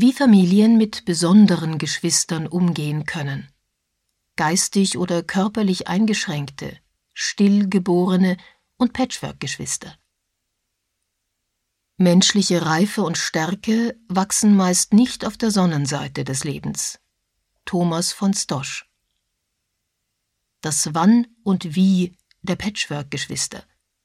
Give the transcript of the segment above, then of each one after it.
Wie Familien mit besonderen Geschwistern umgehen können. Geistig oder körperlich Eingeschränkte, Stillgeborene und Patchwork-Geschwister. Menschliche Reife und Stärke wachsen meist nicht auf der Sonnenseite des Lebens. Thomas von Stosch. Das Wann und Wie der Patchwork-Geschwister.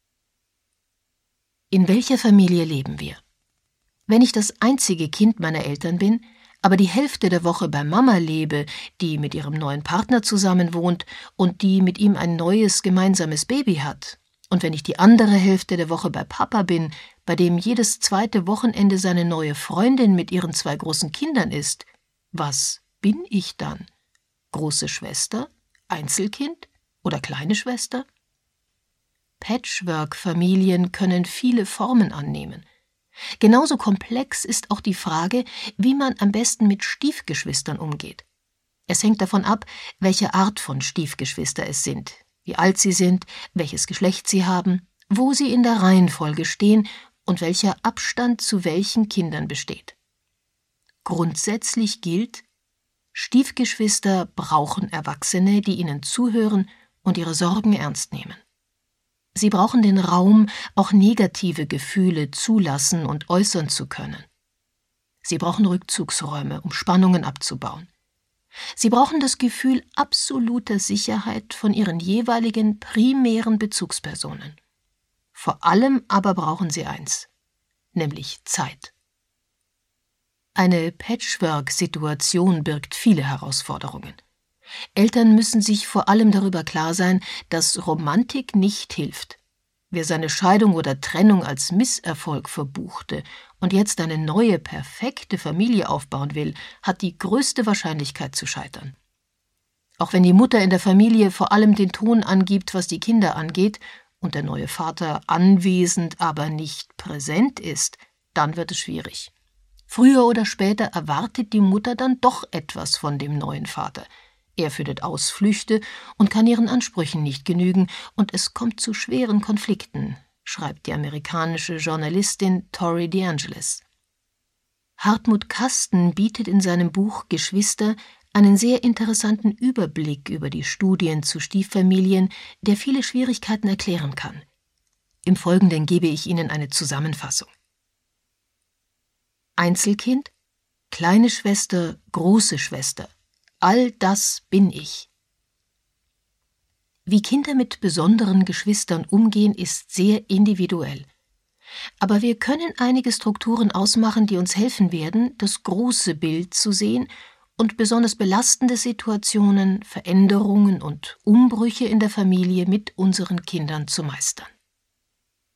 In welcher Familie leben wir? Wenn ich das einzige Kind meiner Eltern bin, aber die Hälfte der Woche bei Mama lebe, die mit ihrem neuen Partner zusammenwohnt und die mit ihm ein neues gemeinsames Baby hat, und wenn ich die andere Hälfte der Woche bei Papa bin, bei dem jedes zweite Wochenende seine neue Freundin mit ihren 2 großen Kindern ist, was bin ich dann? Große Schwester? Einzelkind? Oder kleine Schwester? Patchwork-Familien können viele Formen annehmen. Genauso komplex ist auch die Frage, wie man am besten mit Stiefgeschwistern umgeht. Es hängt davon ab, welche Art von Stiefgeschwister es sind, wie alt sie sind, welches Geschlecht sie haben, wo sie in der Reihenfolge stehen und welcher Abstand zu welchen Kindern besteht. Grundsätzlich gilt, Stiefgeschwister brauchen Erwachsene, die ihnen zuhören und ihre Sorgen ernst nehmen. Sie brauchen den Raum, auch negative Gefühle zulassen und äußern zu können. Sie brauchen Rückzugsräume, um Spannungen abzubauen. Sie brauchen das Gefühl absoluter Sicherheit von ihren jeweiligen primären Bezugspersonen. Vor allem aber brauchen sie eins, nämlich Zeit. Eine Patchwork-Situation birgt viele Herausforderungen. Eltern müssen sich vor allem darüber klar sein, dass Romantik nicht hilft. Wer seine Scheidung oder Trennung als Misserfolg verbuchte und jetzt eine neue, perfekte Familie aufbauen will, hat die größte Wahrscheinlichkeit zu scheitern. Auch wenn die Mutter in der Familie vor allem den Ton angibt, was die Kinder angeht, und der neue Vater anwesend, aber nicht präsent ist, dann wird es schwierig. Früher oder später erwartet die Mutter dann doch etwas von dem neuen Vater. Er findet Ausflüchte und kann ihren Ansprüchen nicht genügen, und es kommt zu schweren Konflikten, schreibt die amerikanische Journalistin Tori DeAngelis. Hartmut Kasten bietet in seinem Buch Geschwister einen sehr interessanten Überblick über die Studien zu Stieffamilien, der viele Schwierigkeiten erklären kann. Im Folgenden gebe ich Ihnen eine Zusammenfassung. Einzelkind, kleine Schwester, große Schwester. All das bin ich. Wie Kinder mit besonderen Geschwistern umgehen, ist sehr individuell. Aber wir können einige Strukturen ausmachen, die uns helfen werden, das große Bild zu sehen und besonders belastende Situationen, Veränderungen und Umbrüche in der Familie mit unseren Kindern zu meistern.